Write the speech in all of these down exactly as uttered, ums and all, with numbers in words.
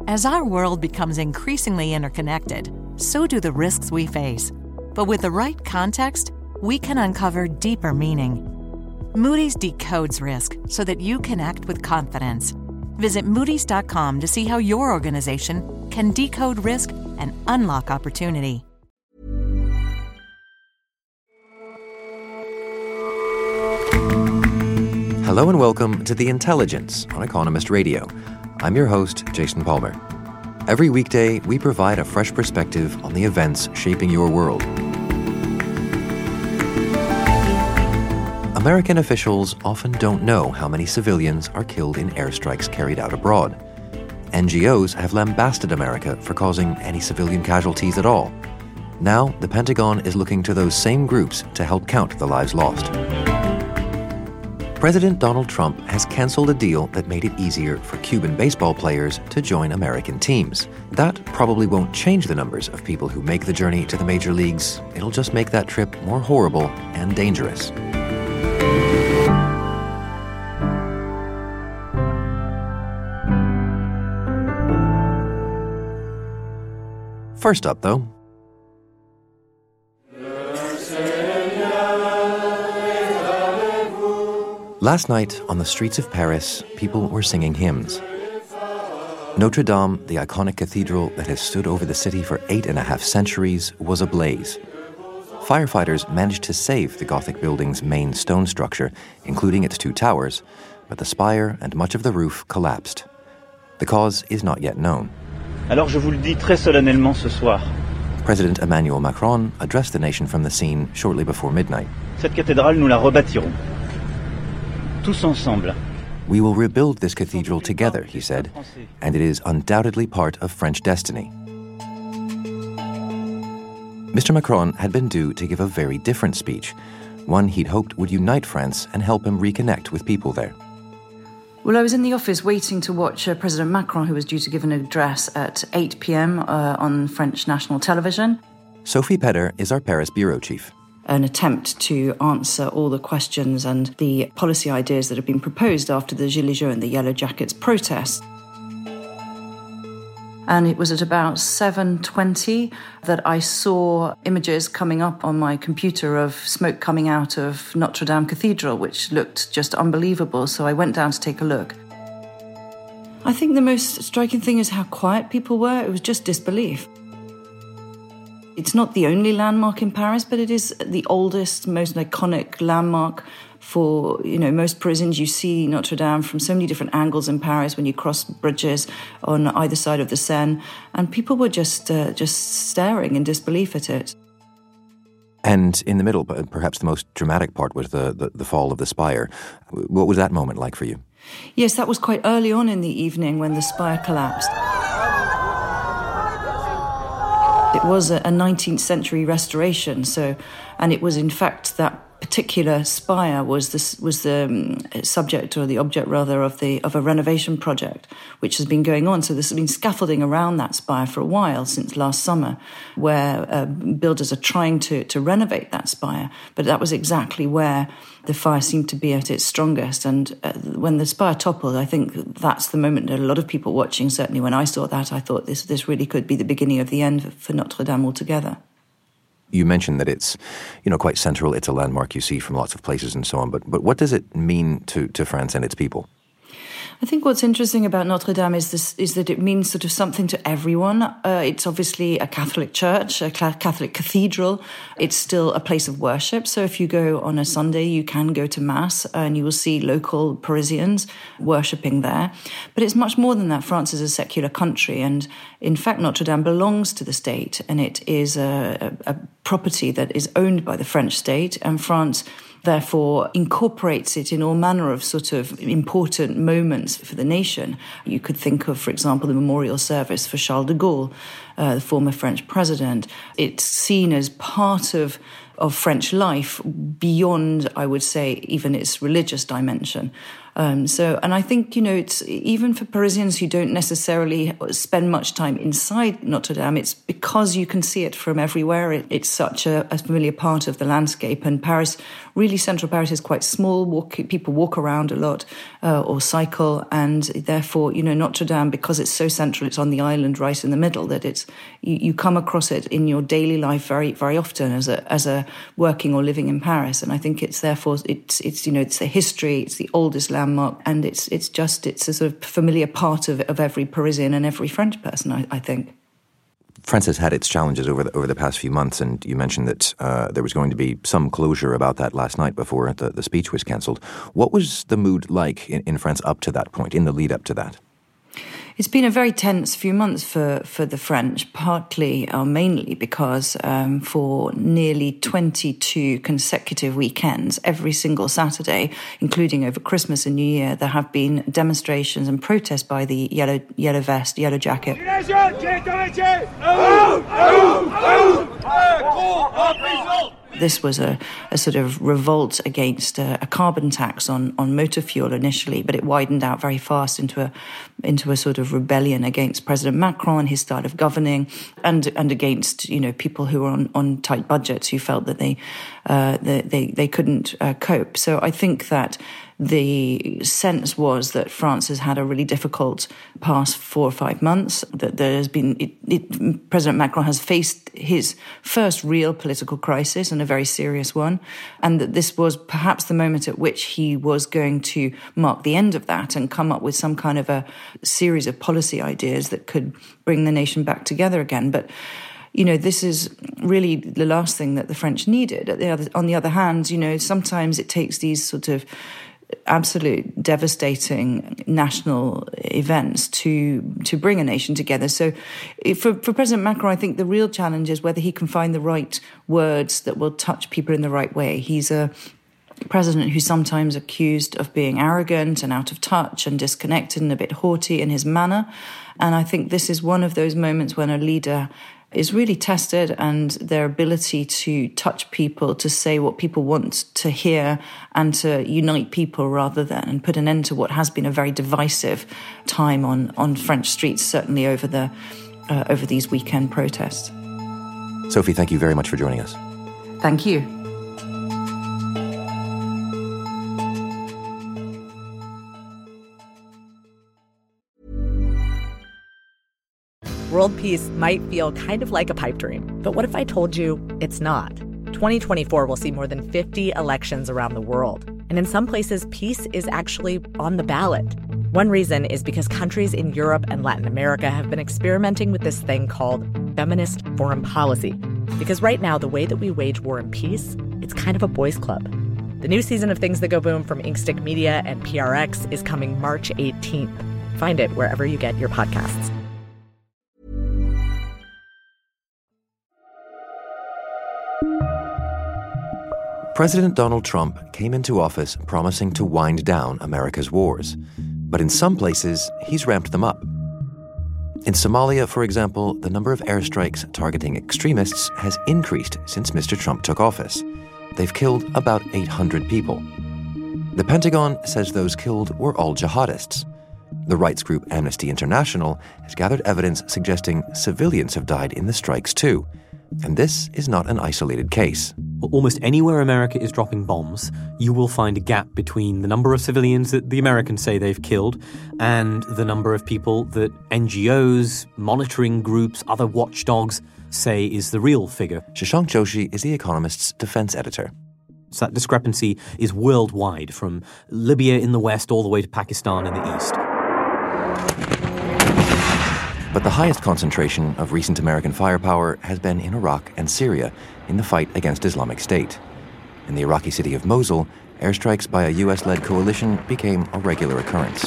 As our world becomes increasingly interconnected, so do the risks we face. But with the right context, we can uncover deeper meaning. Moody's decodes risk so that you can act with confidence. Visit Moody's dot com to see how your organization can decode risk and unlock opportunity. Hello and welcome to The Intelligence on Economist Radio. I'm your host, Jason Palmer. Every weekday, we provide a fresh perspective on the events shaping your world. American officials often don't know how many civilians are killed in airstrikes carried out abroad. N G Os have lambasted America for causing any civilian casualties at all. Now, the Pentagon is looking to those same groups to help count the lives lost. President Donald Trump has canceled a deal that made it easier for Cuban baseball players to join American teams. That probably won't change the numbers of people who make the journey to the major leagues. It'll just make that trip more horrible and dangerous. First up, though, last night on the streets of Paris, people were singing hymns. Notre Dame, the iconic cathedral that has stood over the city for eight and a half centuries, was ablaze. Firefighters managed to save the Gothic building's main stone structure, including its two towers, but the spire and much of the roof collapsed. The cause is not yet known. Alors je vous le dis très solennellement ce soir. President Emmanuel Macron addressed the nation from the scene shortly before midnight. Cette cathédrale, nous la rebâtirons. Tous ensemble. We will rebuild this cathedral together, he said, and it is undoubtedly part of French destiny. Mister Macron had been due to give a very different speech, one he'd hoped would unite France and help him reconnect with people there. Well, I was in the office waiting to watch uh, President Macron, who was due to give an address at eight p.m. Uh, on French national television. Sophie Pedder is our Paris bureau chief. An attempt to answer all the questions and the policy ideas that have been proposed after the Gilets jaunes and the Yellow Jackets protests. And it was at about seven twenty that I saw images coming up on my computer of smoke coming out of Notre Dame Cathedral, which looked just unbelievable. So I went down to take a look. I think the most striking thing is how quiet people were. It was just disbelief. It's not the only landmark in Paris, but it is the oldest, most iconic landmark for, you know, most Parisians. You see Notre Dame from so many different angles in Paris when you cross bridges on either side of the Seine, and people were just uh, just staring in disbelief at it. And in the middle, perhaps the most dramatic part was the, the, the fall of the spire. What was that moment like for you? Yes, that was quite early on in the evening when the spire collapsed. It was a nineteenth century restoration, so, and it was in fact that particular spire was this was the um, subject, or the object rather, of the of a renovation project which has been going on. So there's been scaffolding around that spire for a while, since last summer, where uh, builders are trying to to renovate that spire. But that was exactly where the fire seemed to be at its strongest. And uh, when the spire toppled, I think that's the moment that a lot of people watching, certainly when I saw that, I thought this this really could be the beginning of the end for Notre Dame altogether. You mentioned that it's, you know, quite central. It's a landmark you see from lots of places and so on. But but what does it mean to, to France and its people? I think what's interesting about Notre Dame is this is that it means sort of something to everyone. Uh, it's obviously a Catholic church, a Catholic cathedral. It's still a place of worship. So if you go on a Sunday, you can go to Mass and you will see local Parisians worshipping there. But it's much more than that. France is a secular country. And in fact, Notre Dame belongs to the state, and it is a, a, a property that is owned by the French state. And France therefore incorporates it in all manner of sort of important moments for the nation. You could think of, for example, the memorial service for Charles de Gaulle, uh, the former French president. It's seen as part of of French life beyond, I would say, even its religious dimension. Um, so, and I think, you know, it's even for Parisians who don't necessarily spend much time inside Notre Dame, it's because you can see it from everywhere. It, it's such a, a familiar part of the landscape. And Paris, really central Paris is quite small. Walk, people walk around a lot uh, or cycle. And therefore, you know, Notre Dame, because it's so central, it's on the island right in the middle, that it's you, you come across it in your daily life very, very often as a as a working or living in Paris. And I think it's therefore, it's, it's you know, it's the history, it's the oldest landmark, and it's it's just, it's a sort of familiar part of, of every Parisian and every French person, I, I think. France has had its challenges over the, over the past few months, and you mentioned that uh, there was going to be some closure about that last night before the, the speech was cancelled. What was the mood like in, in France up to that point, in the lead up to that? It's been a very tense few months for, for the French, partly or mainly because um, for nearly twenty-two consecutive weekends, every single Saturday, including over Christmas and New Year, there have been demonstrations and protests by the yellow yellow vest, yellow jacket. This was a, a sort of revolt against a, a carbon tax on, on motor fuel initially, but it widened out very fast into a into a sort of rebellion against President Macron and his style of governing, and and against, you know, people who were on, on tight budgets who felt that they uh, they, they they couldn't uh, cope. So I think that the sense was that France has had a really difficult past four or five months, that there has been, it, it, President Macron has faced his first real political crisis, and a very serious one, and that this was perhaps the moment at which he was going to mark the end of that and come up with some kind of a series of policy ideas that could bring the nation back together again. But you know, this is really the last thing that the French needed. At the other, on the other hand, you know, sometimes it takes these sort of absolute devastating national events to to bring a nation together. So for, for President Macron, I think the real challenge is whether he can find the right words that will touch people in the right way. He's a president who's sometimes accused of being arrogant and out of touch and disconnected and a bit haughty in his manner. And I think this is one of those moments when a leader is really tested, and their ability to touch people, to say what people want to hear, and to unite people rather than, and put an end to what has been a very divisive time on, on French streets, certainly over the uh, over these weekend protests. Sophie, thank you very much for joining us. Thank you. World peace might feel kind of like a pipe dream, but what if I told you it's not? twenty twenty-four will see more than fifty elections around the world, and in some places, peace is actually on the ballot. One reason is because countries in Europe and Latin America have been experimenting with this thing called feminist foreign policy. Because right now, the way that we wage war and peace, it's kind of a boys' club. The new season of Things That Go Boom from Inkstick Media and P R X is coming March eighteenth. Find it wherever you get your podcasts. President Donald Trump came into office promising to wind down America's wars. But in some places, he's ramped them up. In Somalia, for example, the number of airstrikes targeting extremists has increased since Mister Trump took office. They've killed about eight hundred people. The Pentagon says those killed were all jihadists. The rights group Amnesty International has gathered evidence suggesting civilians have died in the strikes too. And this is not an isolated case. Well, almost anywhere America is dropping bombs, you will find a gap between the number of civilians that the Americans say they've killed and the number of people that N G Os, monitoring groups, other watchdogs say is the real figure. Shashank Joshi is The Economist's defense editor. So that discrepancy is worldwide, from Libya in the west all the way to Pakistan in the east. But the highest concentration of recent American firepower has been in Iraq and Syria in the fight against Islamic State. In the Iraqi city of Mosul, airstrikes by a U S-led coalition became a regular occurrence.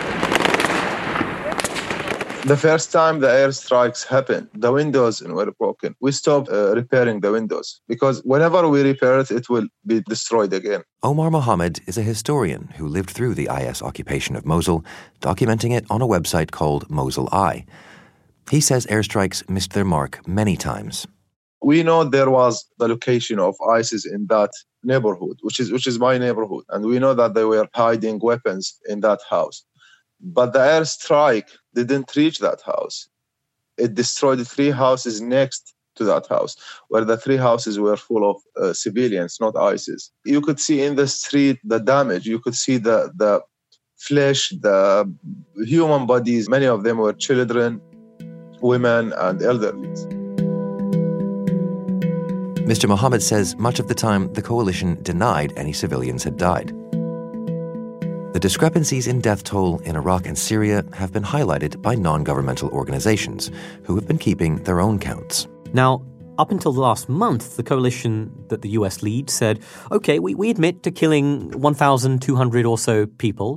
The first time the airstrikes happened, the windows were broken. We stopped uh, repairing the windows because whenever we repair it, it will be destroyed again. Omar Mohammed is a historian who lived through the I S occupation of Mosul, documenting it on a website called Mosul Eye. He says airstrikes missed their mark many times. We know there was the location of ISIS in that neighborhood, which is which is my neighborhood. And we know that they were hiding weapons in that house. But the airstrike didn't reach that house. It destroyed the three houses next to that house, where the three houses were full of uh, civilians, not ISIS. You could see in the street the damage. You could see the, the flesh, the human bodies. Many of them were children, women, and elderly. Mister Mohammed says much of the time the coalition denied any civilians had died. The discrepancies in death toll in Iraq and Syria have been highlighted by non-governmental organizations who have been keeping their own counts. Now, up until the last month, the coalition that the U S leads said, OK, we, we admit to killing one thousand two hundred or so people.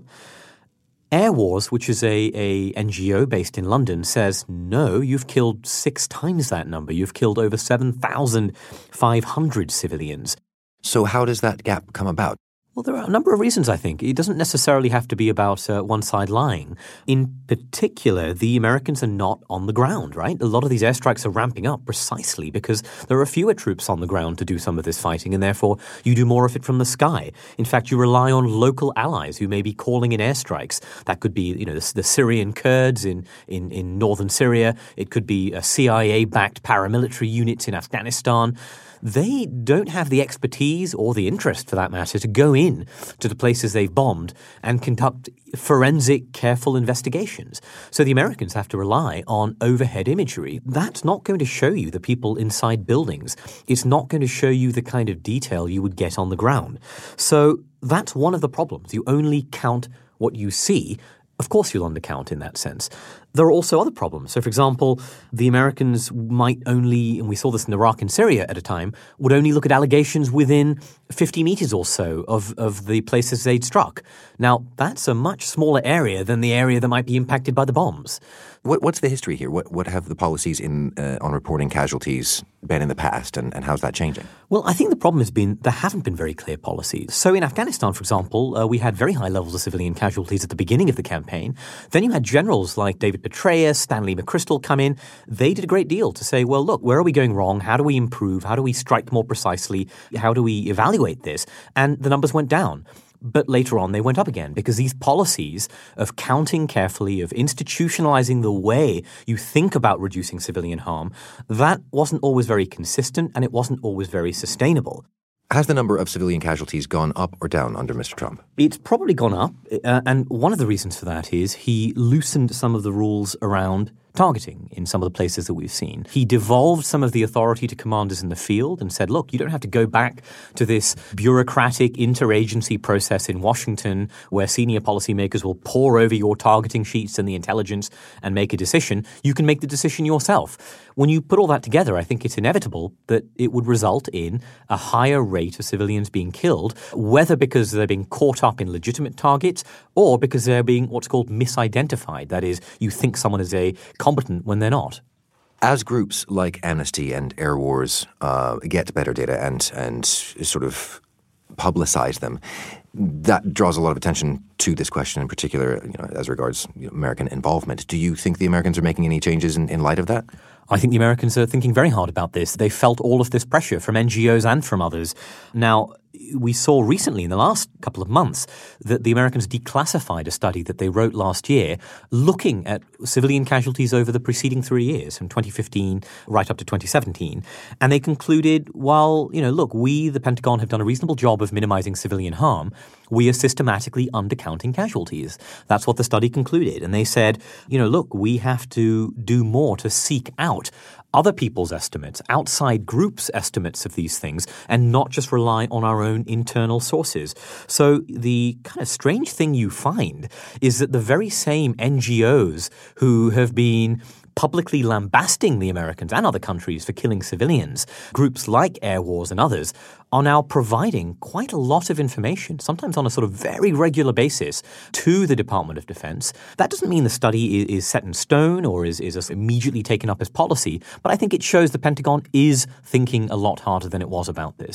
Air Wars, which is a, a N G O based in London, says, no, you've killed six times that number. You've killed over seven thousand five hundred civilians. So how does that gap come about? Well, there are a number of reasons, I think. It doesn't necessarily have to be about uh, one side lying. In particular, the Americans are not on the ground, right? A lot of these airstrikes are ramping up precisely because there are fewer troops on the ground to do some of this fighting, and therefore you do more of it from the sky. In fact, you rely on local allies who may be calling in airstrikes. That could be, you know, the, the Syrian Kurds in, in, in northern Syria. It could be a C I A-backed paramilitary units in Afghanistan. They don't have the expertise or the interest, for that matter, to go in to the places they've bombed and conduct forensic, careful investigations. So the Americans have to rely on overhead imagery. That's not going to show you the people inside buildings. It's not going to show you the kind of detail you would get on the ground. So that's one of the problems. You only count what you see. Of course you'll undercount in that sense. There are also other problems. So, for example, the Americans might only, and we saw this in Iraq and Syria at a time, would only look at allegations within fifty meters or so of, of the places they'd struck. Now, that's a much smaller area than the area that might be impacted by the bombs. What, what's the history here? What, what have the policies in uh, on reporting casualties been in the past, and, and how's that changing? Well, I think the problem has been there haven't been very clear policies. So in Afghanistan, for example, uh, we had very high levels of civilian casualties at the beginning of the campaign. Then you had generals like David Petraeus, Stanley McChrystal come in. They did a great deal to say, well, look, where are we going wrong? How do we improve? How do we strike more precisely? How do we evaluate this? And the numbers went down. But later on, they went up again because these policies of counting carefully, of institutionalizing the way you think about reducing civilian harm, that wasn't always very consistent and it wasn't always very sustainable. Has the number of civilian casualties gone up or down under Mister Trump? It's probably gone up. Uh, and one of the reasons for that is he loosened some of the rules around targeting in some of the places that we've seen. He devolved some of the authority to commanders in the field and said, look, you don't have to go back to this bureaucratic interagency process in Washington where senior policymakers will pore over your targeting sheets and the intelligence and make a decision. You can make the decision yourself. When you put all that together, I think it's inevitable that it would result in a higher rate of civilians being killed, whether because they're being caught up in legitimate targets or because they're being what's called misidentified. That is, you think someone is a combatant when they're not. As groups like Amnesty and Air Wars uh, get better data and and sort of publicize them, that draws a lot of attention to this question in particular, you know, as regards you know, American involvement. Do you think the Americans are making any changes in, in light of that? I think the Americans are thinking very hard about this. They felt all of this pressure from N G Os and from others. Now, we saw recently in the last couple of months that the Americans declassified a study that they wrote last year looking at civilian casualties over the preceding three years, from twenty fifteen right up to twenty seventeen. And they concluded, well, you know, look, we, the Pentagon, have done a reasonable job of minimizing civilian harm. We are systematically undercounting casualties. That's what the study concluded. And they said, you know, look, we have to do more to seek out other people's estimates, outside groups' estimates of these things, and not just rely on our own internal sources. So the kind of strange thing you find is that the very same N G Os who have been publicly lambasting the Americans and other countries for killing civilians, groups like Air Wars and others, are now providing quite a lot of information, sometimes on a sort of very regular basis, to the Department of Defense. That doesn't mean the study is, is set in stone or is, is immediately taken up as policy, but I think it shows the Pentagon is thinking a lot harder than it was about this.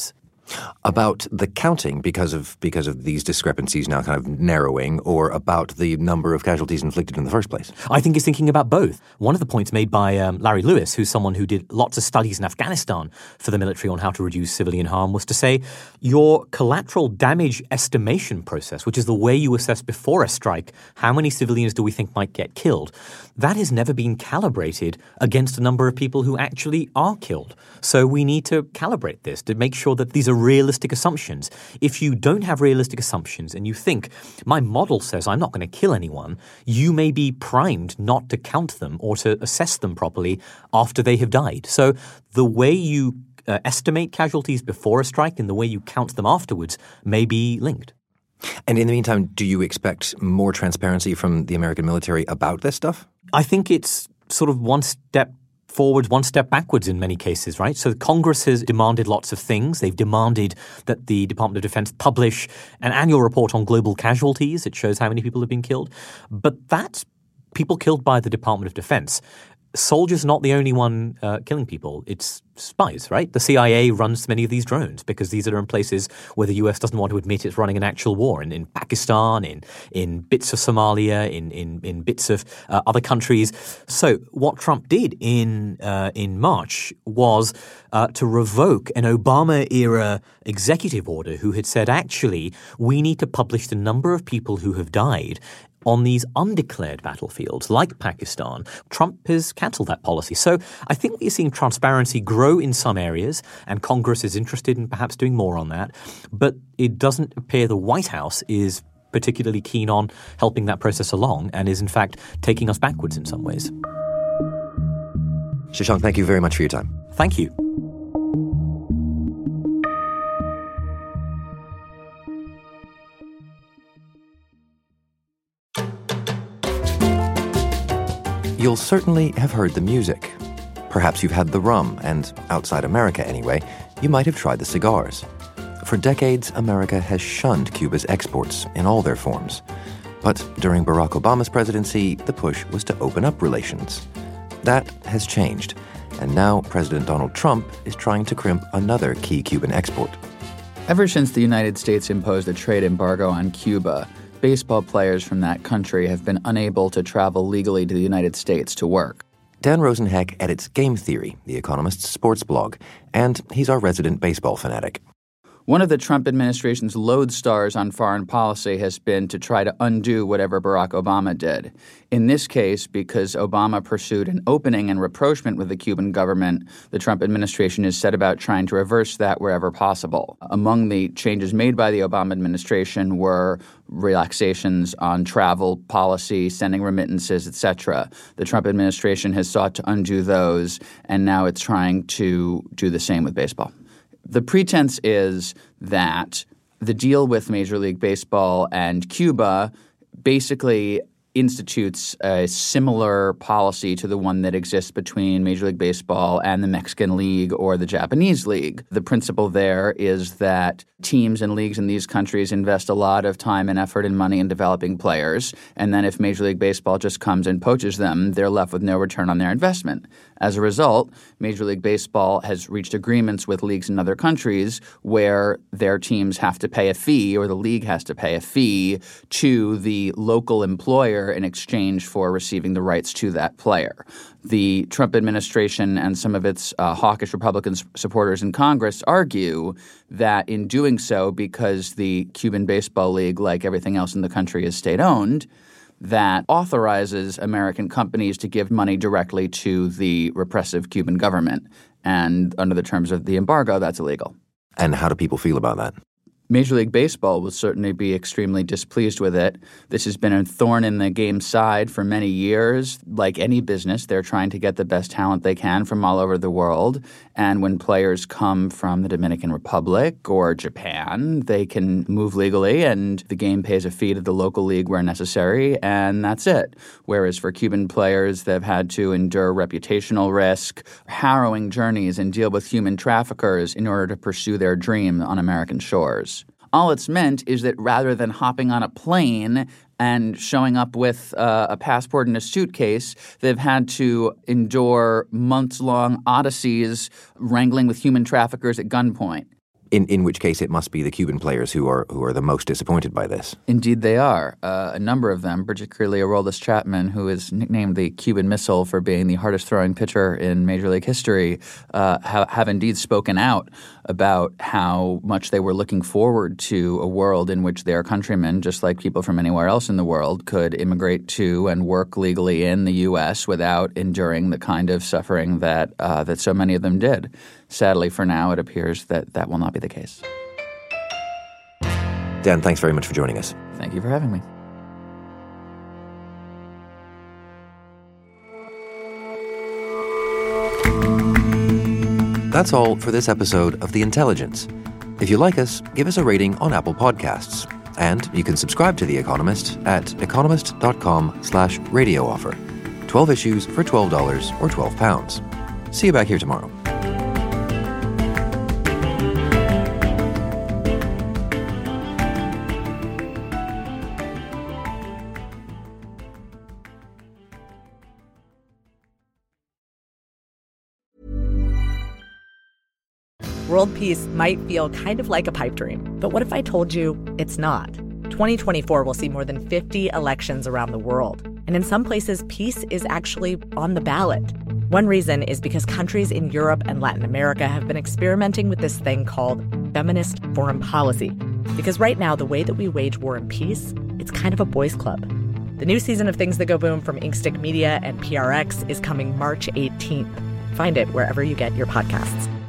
About the counting because of because of these discrepancies now kind of narrowing, or about the number of casualties inflicted in the first place? I think he's thinking about both. One of the points made by um, Larry Lewis, who's someone who did lots of studies in Afghanistan for the military on how to reduce civilian harm, was to say your collateral damage estimation process, which is the way you assess before a strike how many civilians do we think might get killed, that has never been calibrated against a number of people who actually are killed. So we need to calibrate this to make sure that these are realistic assumptions. If you don't have realistic assumptions and you think, my model says I'm not going to kill anyone, you may be primed not to count them or to assess them properly after they have died. So the way you uh, estimate casualties before a strike and the way you count them afterwards may be linked. And in the meantime, do you expect more transparency from the American military about this stuff? I think it's sort of one step forwards, one step backwards in many cases, right? So Congress has demanded lots of things. They've demanded that the Department of Defense publish an annual report on global casualties. It shows how many people have been killed. But that's people killed by the Department of Defense. Soldiers are not the only one uh, killing people. It's spies, right? The C I A runs many of these drones because these are in places where the U S doesn't want to admit it's running an actual war. In, in Pakistan, in in bits of Somalia, in in, in bits of uh, other countries. So what Trump did in uh, in March was uh, to revoke an Obama-era executive order who had said, actually, we need to publish the number of people who have died on these undeclared battlefields like Pakistan. Trump has cancelled that policy. So I think we're seeing transparency grow in some areas, and Congress is interested in perhaps doing more on that. But it doesn't appear the White House is particularly keen on helping that process along and is in fact taking us backwards in some ways. Shashank, thank you very much for your time. Thank you. You'll certainly have heard the music. Perhaps you've had the rum, and outside America anyway, you might have tried the cigars. For decades, America has shunned Cuba's exports in all their forms. But during Barack Obama's presidency, the push was to open up relations. That has changed, and now President Donald Trump is trying to crimp another key Cuban export. Ever since the United States imposed a trade embargo on Cuba, baseball players from that country have been unable to travel legally to the United States to work. Dan Rosenheck edits Game Theory, The Economist's sports blog, and he's our resident baseball fanatic. One of the Trump administration's lodestars on foreign policy has been to try to undo whatever Barack Obama did. In this case, because Obama pursued an opening and rapprochement with the Cuban government, the Trump administration is set about trying to reverse that wherever possible. Among the changes made by the Obama administration were relaxations on travel policy, sending remittances, et cetera. The Trump administration has sought to undo those, and now it's trying to do the same with baseball. The pretense is that the deal with Major League Baseball and Cuba basically institutes a similar policy to the one that exists between Major League Baseball and the Mexican League or the Japanese League. The principle there is that teams and leagues in these countries invest a lot of time and effort and money in developing players, and then if Major League Baseball just comes and poaches them, they're left with no return on their investment. As a result, Major League Baseball has reached agreements with leagues in other countries where their teams have to pay a fee, or the league has to pay a fee to the local employer in exchange for receiving the rights to that player. The Trump administration and some of its uh, hawkish Republican supporters in Congress argue that in doing so, because the Cuban Baseball League, like everything else in the country, is state-owned, that authorizes American companies to give money directly to the repressive Cuban government. And under the terms of the embargo, that's illegal. And how do people feel about that? Major League Baseball will certainly be extremely displeased with it. This has been a thorn in the game's side for many years. Like any business, they're trying to get the best talent they can from all over the world. And when players come from the Dominican Republic or Japan, they can move legally and the game pays a fee to the local league where necessary, and that's it. Whereas for Cuban players, they've had to endure reputational risk, harrowing journeys, and deal with human traffickers in order to pursue their dream on American shores. All it's meant is that rather than hopping on a plane and showing up with uh, a passport and a suitcase, they've had to endure months-long odysseys wrangling with human traffickers at gunpoint. In in which case, it must be the Cuban players who are who are the most disappointed by this. Indeed, they are. Uh, a number of them, particularly Aroldis Chapman, who is nicknamed the Cuban Missile for being the hardest-throwing pitcher in Major League history, uh, ha- have indeed spoken out about how much they were looking forward to a world in which their countrymen, just like people from anywhere else in the world, could immigrate to and work legally in the U S without enduring the kind of suffering that uh, that so many of them did. Sadly, for now, it appears that that will not be the case. Dan, thanks very much for joining us. Thank you for having me. That's all for this episode of The Intelligence. If you like us, give us a rating on Apple Podcasts. And you can subscribe to The Economist at economist.com slash radio offer. twelve issues for twelve dollars or twelve pounds. See you back here tomorrow. World peace might feel kind of like a pipe dream, but what if I told you it's not? twenty twenty-four will see more than fifty elections around the world, and in some places, peace is actually on the ballot. One reason is because countries in Europe and Latin America have been experimenting with this thing called feminist foreign policy. Because right now, the way that we wage war and peace, it's kind of a boys' club. The new season of Things That Go Boom from Inkstick Media and P R X is coming March eighteenth. Find it wherever you get your podcasts.